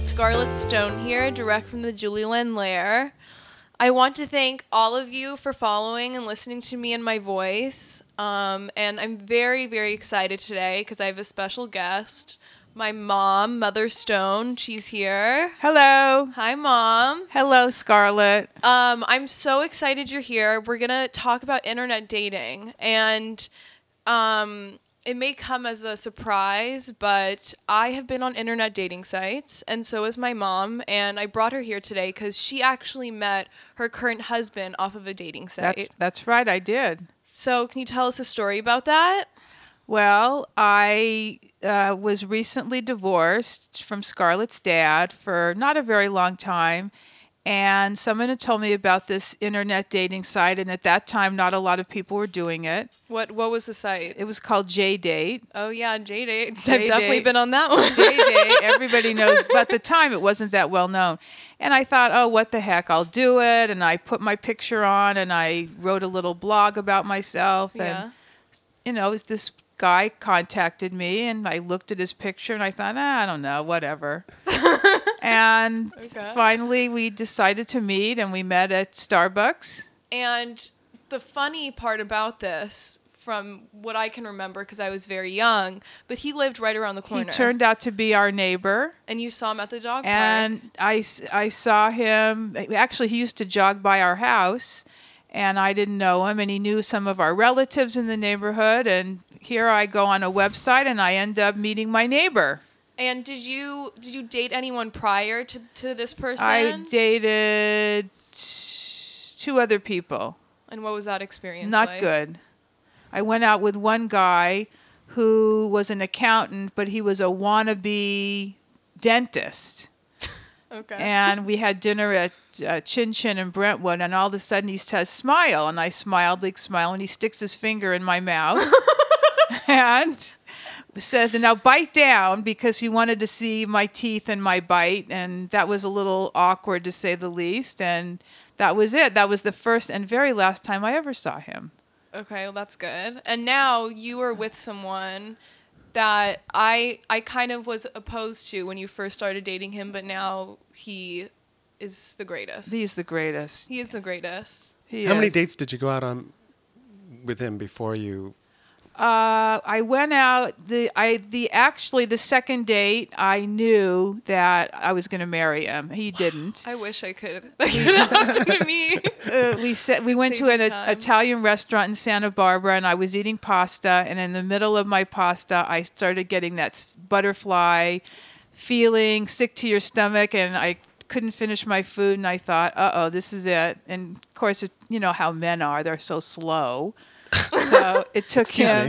Scarlett Stone here, direct from the Julieland Lair. I want to thank all of you for following and listening to me and my voice. And I'm very, very excited today because I have a special guest. My mom, Mother Stone, she's here. Hello. Hi, Mom. Hello, Scarlett. I'm so excited you're here. We're going to talk about internet dating. And it may come as a surprise, but I have been on internet dating sites, and so is my mom, and I brought her here today because she actually met her current husband off of a dating site. That's right, I did. So can you tell us a story about that? Well, I was recently divorced from Scarlett's dad for not a very long time, and someone had told me about this internet dating site, and at that time, not a lot of people were doing it. What was the site? It was called JDate. Oh, yeah, JDate. I've JDate. definitely been on that one. JDate, everybody knows, but at the time, it wasn't that well known. And I thought, oh, what the heck, I'll do it, and I put my picture on, and I wrote a little blog about myself, and, this guy contacted me, and I looked at his picture, and I thought, I don't know, whatever. And finally, we decided to meet, and we met at Starbucks. And the funny part about this, from what I can remember, because I was very young, but he lived right around the corner. He turned out to be our neighbor. And you saw him at the dog park. And I saw him. Actually, he used to jog by our house, and I didn't know him, and he knew some of our relatives in the neighborhood, and here I go on a website, and I end up meeting my neighbor. And did you date anyone prior to this person? I dated 2 other people. And what was that experience Not like? good. I went out with one guy who was an accountant, but he was a wannabe dentist. Okay. And we had dinner at Chin Chin in Brentwood, and all of a sudden he says, smile. And I smiled, and he sticks his finger in my mouth and says, now bite down, because he wanted to see my teeth and my bite. And that was a little awkward, to say the least. And that was it. That was the first and very last time I ever saw him. Okay, well, that's good. And now you are with someone that I kind of was opposed to when you first started dating him, but now he is the greatest. He's the greatest. He is the greatest. How many dates did you go out on with him before you? I went out. The second date, I knew that I was going to marry him. He didn't. I wish I could. That could happen to me. We went to Save an me time. Italian restaurant in Santa Barbara, and I was eating pasta. And in the middle of my pasta, I started getting that butterfly feeling, sick to your stomach, and I couldn't finish my food. And I thought, uh-oh, this is it. And of course, you know how men are; they're so slow. So it took him.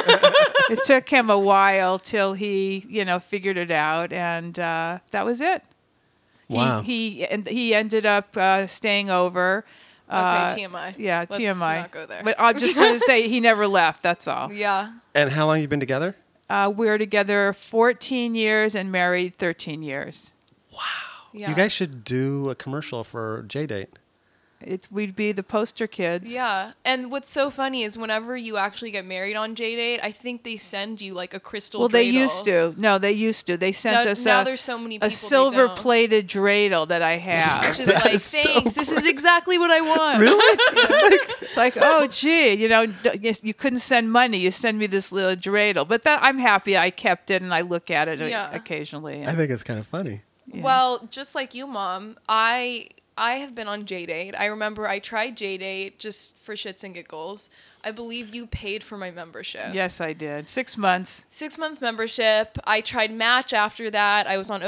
It took him a while till he, figured it out, and that was it. Wow. He ended up staying over. Okay, TMI. Yeah, Let's TMI. not go there. But I'm just going to say he never left. That's all. Yeah. And how long have you been together? We're together 14 years and married 13 years. Wow. Yeah. You guys should do a commercial for JDate. We'd be the poster kids. Yeah. And what's so funny is whenever you actually get married on JDate, I think they send you like a crystal Well, dreidel. they used to. No, they used to. They sent us now there's so many people a they silver-plated dreidel that I have. Which is like, is so thanks, this is exactly what I want. Really? It's like, oh, gee, you couldn't send money. You send me this little dreidel. But I'm happy I kept it, and I look at it occasionally. I think it's kind of funny. Yeah. Well, just like you, Mom, I have been on JDate. I remember I tried JDate just for shits and giggles. I believe you paid for my membership. Yes, I did. 6 months. 6-month membership. I tried Match after that. I was on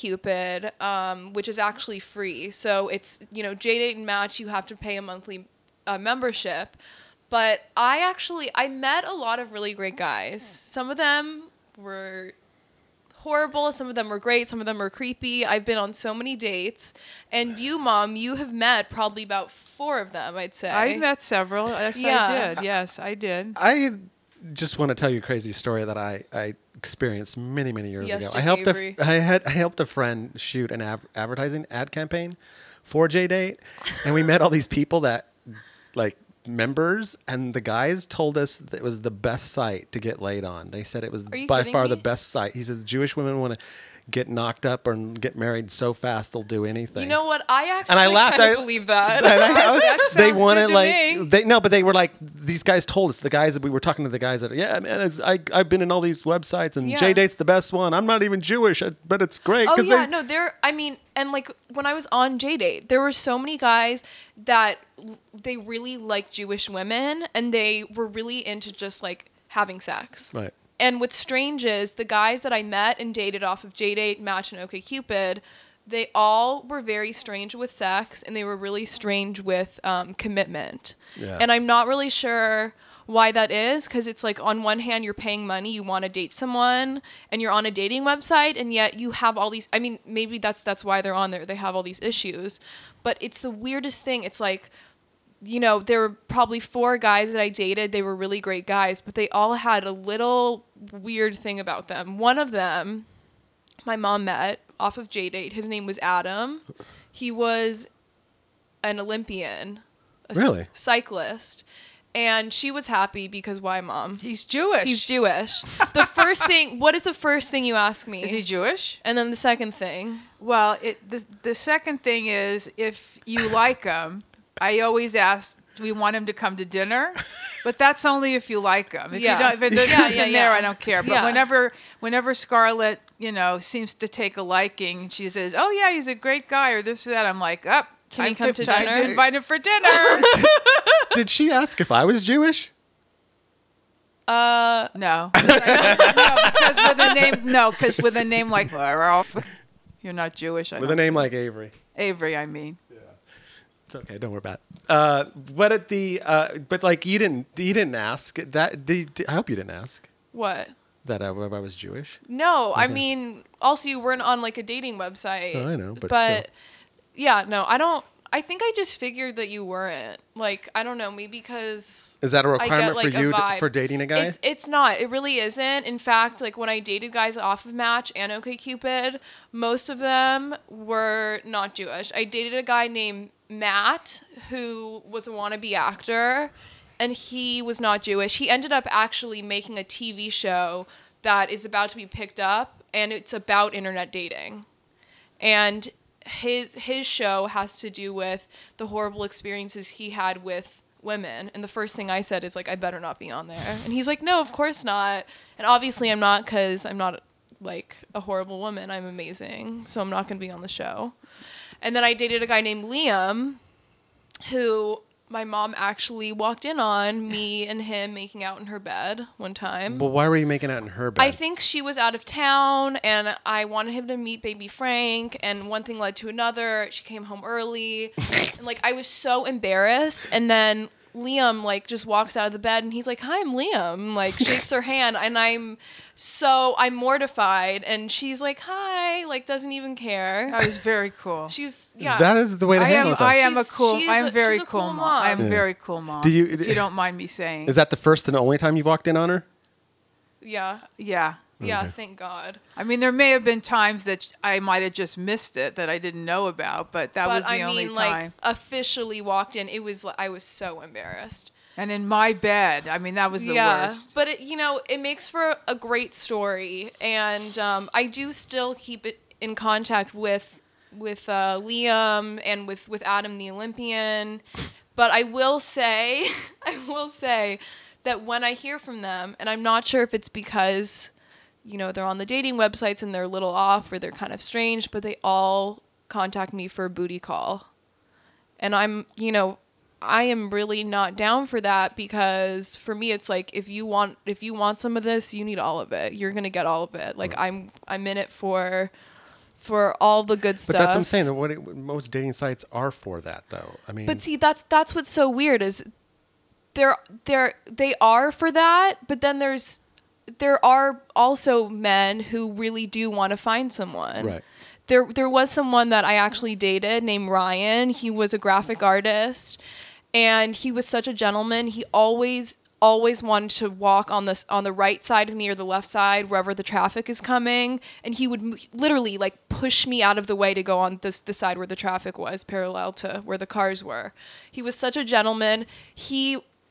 OkCupid, which is actually free. So it's, JDate and Match, you have to pay a monthly membership. But I met a lot of really great guys. Some of them were horrible. Some of them were great. Some of them were creepy. I've been on so many dates. And you, Mom, you have met probably about 4 of them, I'd say. I met several. Yes, Yeah. I did. Yes, I did. I just want to tell you a crazy story that I experienced many, many years Yes, ago. Jim I helped Avery. I helped a friend shoot an advertising ad campaign for JDate, and we met all these people that like members, and the guys told us that it was the best site to get laid on. They said it was Are you by kidding far me? the best site. He says Jewish women want to get knocked up or get married so fast they'll do anything. You know what? I actually And I laughed. kind of believe that. That They sounds wanted good to me. but they were like, these guys told us, the guys that we were talking to, the guys that, yeah, man, I've been in all these websites and Yeah. J-Date's the best one. I'm not even Jewish, but it's great. Oh 'cause yeah, no, I mean, and like when I was on J-Date, there were so many guys that they really liked Jewish women and they were really into just like having sex. Right. And what's strange is the guys that I met and dated off of J-Date, Match, and OkCupid, they all were very strange with sex and they were really strange with commitment. Yeah. And I'm not really sure why that is, because it's like on one hand you're paying money, you want to date someone and you're on a dating website, and yet you have all these, I mean, maybe that's why they're on there, they have all these issues, but it's the weirdest thing. It's like, you know, there were probably 4 guys that I dated, they were really great guys, but they all had a little weird thing about them. One of them my mom met off of J-Date, his name was Adam. He was an Olympian, Really? cyclist. And she was happy because why, Mom? He's Jewish. He's Jewish. The first thing, what is the first thing you ask me? Is he Jewish? And then the second thing. Well, the second thing is, if you like him, I always ask, do we want him to come to dinner? But that's only if you like him. If Yeah. you don't, if there's Yeah, nothing yeah, there, yeah. I don't care. But Yeah. whenever Scarlett, you know, seems to take a liking, she says, "Oh yeah, he's a great guy," or this or that. I'm like, "Up, Can he time come to time dinner?" to invite him for dinner." Did she ask if I was Jewish? No, because with a name, because with a name like Ralph, you're not Jewish. With a name like Avery. Avery, I mean. It's okay. Don't worry about it. What at the? But like you didn't ask that. I hope you didn't ask What? that I was Jewish. No, I mean, also you weren't on like a dating website. Oh, I know, but still. Yeah, no, I don't. I think I just figured that you weren't. Like, I don't know, maybe because Is that a I requirement get, like, for you a vibe. for dating a guy? It's not. It really isn't. In fact, like when I dated guys off of Match and OkCupid, most of them were not Jewish. I dated a guy named Matt who was a wannabe actor, and he was not Jewish. He ended up actually making a TV show that is about to be picked up, and it's about internet dating. And his show has to do with the horrible experiences he had with women. And the first thing I said is like, I better not be on there. And he's like, no, of course not. And obviously I'm not, because I'm not like a horrible woman. I'm amazing. So I'm not going to be on the show. And then I dated a guy named Liam, who my mom actually walked in on, me and him making out in her bed one time. But why were you making out in her bed? I think she was out of town, and I wanted him to meet baby Frank, and one thing led to another. She came home early, and like I was so embarrassed. And then Liam like just walks out of the bed, and he's like, "Hi, I'm Liam." Like shakes her hand, and I'm mortified. And she's like, "Hi," like doesn't even care. That was very cool. She's yeah. That is the way to handle it. I am a She's- cool. she's I'm a- very she's a cool cool mom. mom. I'm Yeah. very cool mom. Do you- if you don't mind me saying? Is that the first and only time you've walked in on her? Yeah. Yeah. Yeah. Okay. Thank God. I mean, there may have been times that I might have just missed it that I didn't know about, but that was But the I only mean, time. like officially walked in. It was. I was so embarrassed. And in my bed, I mean, that was the worst. But it, it makes for a great story, and I do still keep it in contact with Liam and with Adam the Olympian. But I will say, that when I hear from them, and I'm not sure if it's because, they're on the dating websites and they're a little off or they're kind of strange, but they all contact me for a booty call, and I am really not down for that, because for me it's like if you want some of this, you need all of it. You're gonna get all of it. Like I'm in it for all the good stuff. But that's what I'm saying. That most dating sites are for that, though. I mean, But see, that's what's so weird is they are for that, but then there are also men who really do want to find someone. Right. There was someone that I actually dated named Ryan. He was a graphic artist, and he was such a gentleman. He always wanted to walk on the right side of me or the left side, wherever the traffic is coming, and he would literally like push me out of the way to go on the side where the traffic was, parallel to where the cars were. He was such a gentleman. He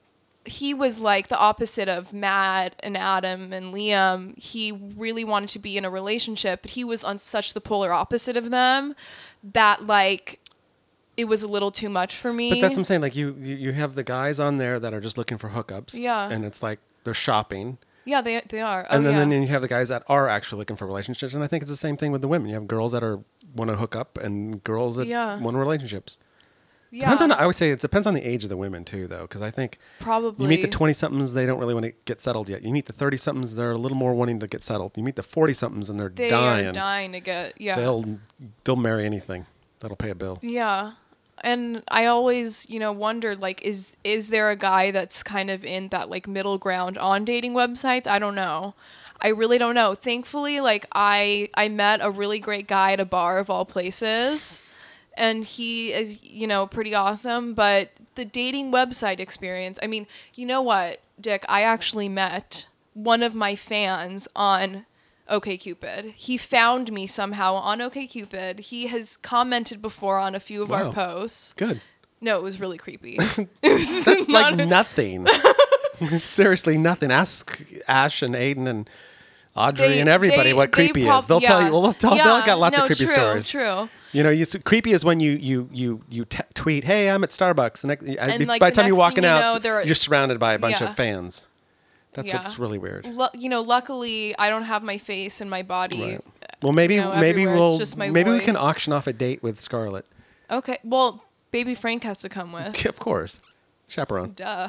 he was like the opposite of Matt and Adam and Liam. He really wanted to be in a relationship, but he was on such the polar opposite of them that like it was a little too much for me. But that's what I'm saying. Like you have the guys on there that are just looking for hookups. Yeah. And it's like they're shopping. Yeah, they are. And then you have the guys that are actually looking for relationships. And I think it's the same thing with the women. You have girls that want to hook up and girls that want relationships. Yeah. I would say it depends on the age of the women too, though, because I think probably you meet the 20-somethings, they don't really want to get settled yet. You meet the 30-somethings, they're a little more wanting to get settled. You meet the 40-somethings, and they dying. are dying to get. Yeah. They'll marry anything that'll pay a bill. Yeah. And I always, wondered, like, is there a guy that's kind of in that, like, middle ground on dating websites? I don't know. I really don't know. Thankfully, like, I met a really great guy at a bar of all places. And he is, pretty awesome. But the dating website experience, I mean, you know what, Dick? I actually met one of my fans on OkCupid. He found me somehow on OkCupid. He has commented before on a few of our posts. Good. No, it was really creepy. That's like nothing. Seriously, nothing. Ask Ash and Aiden and Audrey and everybody what creepy is. They'll tell you. Well, they'll got lots of creepy stories. True. Creepy is when you tweet, "Hey, I'm at Starbucks," and like, by the time you're walking out, you know, you're surrounded by a bunch of fans. That's Yeah. what's really weird. Luckily, I don't have my face and my body. Right. Well, maybe everywhere. It's just my we can voice. auction off a date with Scarlett. Okay. Well, baby Frank has to come with. Of course, chaperone. Duh.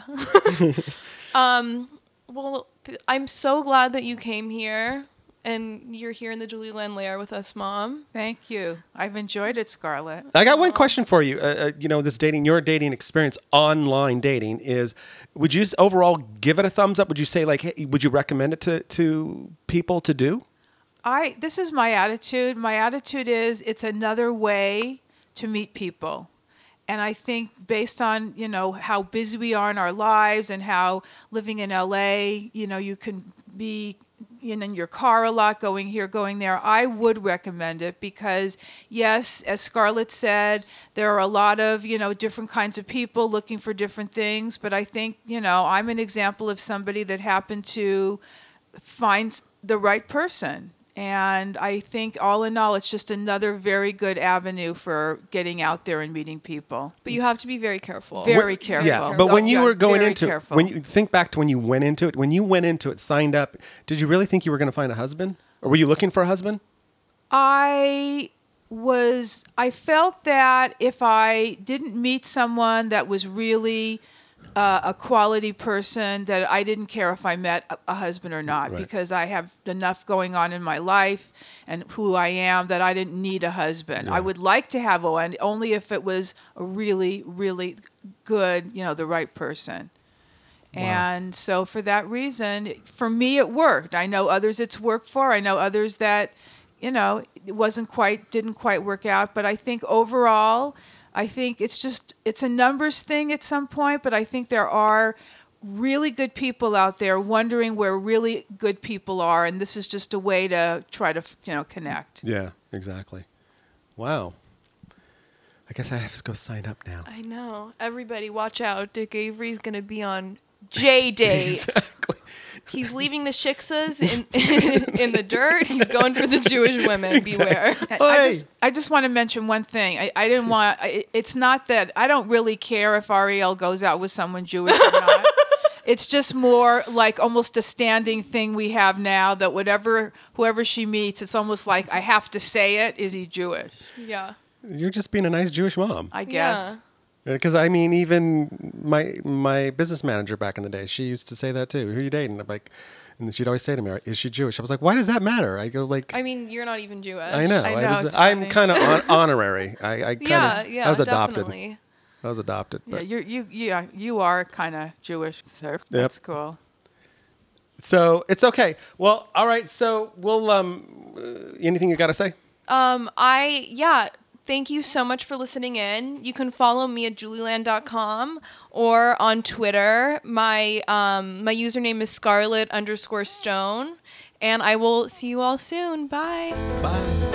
Well, I'm so glad that you came here and you're here in the Julie Land Lair with us, Mom. Thank you. I've enjoyed it, Scarlett. I got one question for you. Your dating experience, online dating, would you overall give it a thumbs up? Would you say, like, hey, would you recommend it to people to do? This is my attitude. My attitude is it's another way to meet people. And I think based on, how busy we are in our lives and how living in LA, you can be in your car a lot, going here, going there, I would recommend it because, yes, as Scarlett said, there are a lot of, different kinds of people looking for different things. But I think, I'm an example of somebody that happened to find the right person. And I think all in all, it's just another very good avenue for getting out there and meeting people. But you have to be very careful. Very careful. Yeah, but when you were going into it, when you think back to when you went into it, signed up, did you really think you were going to find a husband? Or were you looking for a husband? I felt that if I didn't meet someone that was really a quality person, that I didn't care if I met a husband or not, Right. because I have enough going on in my life and who I am that I didn't need a husband. Yeah. I would like to have one, only if it was a really, really good, the right person. Wow. And so for that reason, for me, it worked. I know others it's worked for. I know others that, it didn't quite work out. But I think overall, it's a numbers thing at some point, but I think there are really good people out there wondering where really good people are, and this is just a way to try to, connect. Yeah, exactly. Wow. I guess I have to go sign up now. I know. Everybody, watch out. Dick Avery's going to be on J-Date. Exactly. He's leaving the shiksas in the dirt. He's going for the Jewish women. Beware. I just want to mention one thing. I didn't want. It's not that I don't really care if Ariel goes out with someone Jewish or not. It's just more like almost a standing thing we have now that whoever she meets, it's almost like I have to say it. Is he Jewish? Yeah. You're just being a nice Jewish mom. I guess. Yeah. Because I mean, even my business manager back in the day, she used to say that too. Who are you dating? I'm like, and she'd always say to me, "Is she Jewish?" I was like, "Why does that matter?" I go like, I mean, you're not even Jewish. I know. I'm funny. kind of honorary. I was adopted. Definitely. I was adopted. Yeah, But. you are kind of Jewish, sir. That's cool. So it's okay. Well, all right. So we'll anything you got to say? Thank you so much for listening in. You can follow me at julieland.com or on Twitter. My username is Scarlett_Stone. And I will see you all soon. Bye. Bye.